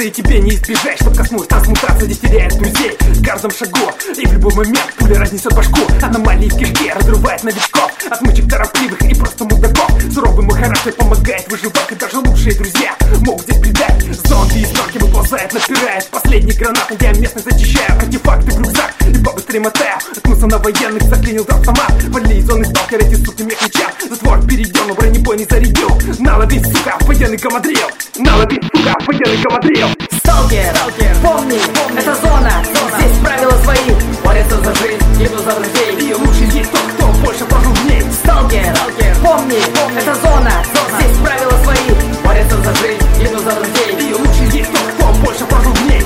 трансмутации тебе не избежать. Чтоб коснулась трансмутация, здесь теряет друзей в каждом шагу, и в любой момент пуля разнесет башку. Аномалии в кишке разрывает новичков, отмычек торопливых и просто мудаков. Суровый мой характер помогает выживать, и даже лучшие друзья могут здесь предать. Зомби из норки выползает, напирает последней гранатой. Я местность зачищаю, артефакты в рюкзак и побыстрее мотаю. Наткнулся на военных, заклинил автомат. Вали из зоны сталкер, эти суки мне кричат. Затвор перейдем, но бронебойный зарядил. Налови, сука, военный командрил. Налови, сука, военный командрил. Сталкер, помни, это зона. Здесь правила свои, борются за жизнь, идут за друзей. И лучше есть тот, кто больше прожил в ней. Сталкер, помни, это зона. Здесь правила свои, борются за жизнь, идут за друзей. И лучше есть тот, кто больше прожил в ней.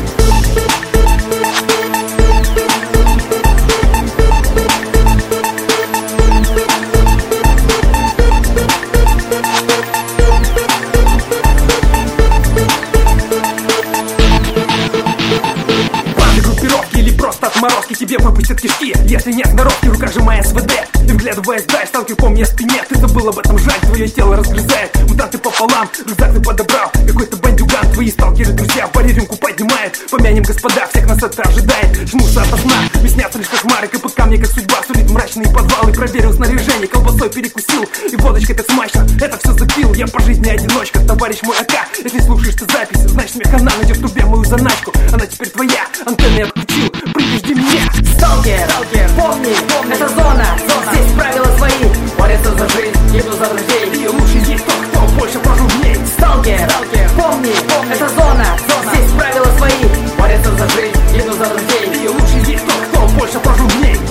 Отморозки тебе выпустят кишки, если нет сноровки, рука сжимая СВД. И вглядываясь, дай, сталкер, помни о спине. Ты забыл об этом, жаль, твое тело разгрызает. Мутанты пополам, рюкзак ты подобрал. Какой-то бандюган, твои сталкеры, друзья, пари рюмку поднимает. Помянем, господа, всех нас это ожидает. Жмутся ото сна, мне снятся лишь кошмары. КПК мне как судьба, сулит мрачные подвалы. Проверил снаряжение, колбасой перекусил и водочкой так смачно, это все запил. Я по жизни одиночка, товарищ мой АК. Если слушаешь ты запись, значит мне хана. Найдешь в трубе мою заначку, она теперь твоя. Антенны я отключил, прибежди меня. Сталкер, помни, это зона. Здесь правила свои, борются за жизнь, идут за друзей. И лучше есть тот, кто больше прожил в ней. Сталкер, помни, это зона. Здесь правила свои, борются за жизнь, идут за друзей. И лучше есть тот, кто больше прожил в ней.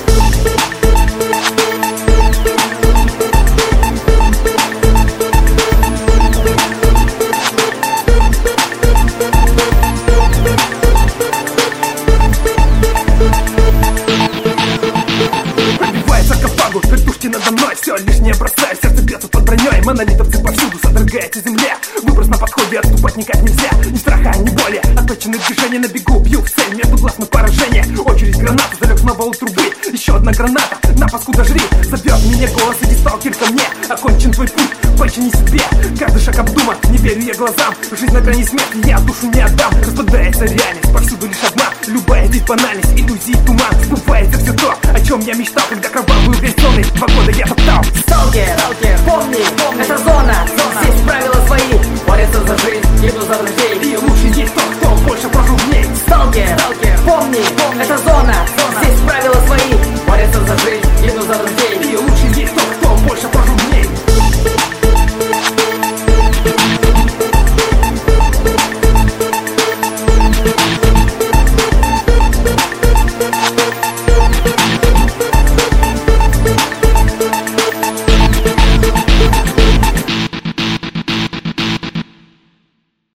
Вертушки надо мной, все лишнее бросаю. Сердце бьется под броней, монолитовцы повсюду, содрогается земля. Выброс на подходе, отступать никак нельзя. Ни страха, ни боли, отточенные движения на бегу. Бью в цель, между глаз на поражение. Очередь гранаты, залег снова у трубы. Еще одна граната, на паскуда жри. Зовет меня голос, иди, сталкер, ко мне. Окончен твой путь, почини себе. Каждый шаг обдуман, не верю я глазам. Жизнь на грани смерти, я душу не отдам. Распадается реальность, повсюду лишь одна. Любая здесь банальность, иллюзии, туман. Сбывается все то, о чем я мечтал, когда кровавую грязь зоны 2 года я топтал. Сталкер, помни, это зона. Здесь правила свои, борются за жизнь, идут за друзей.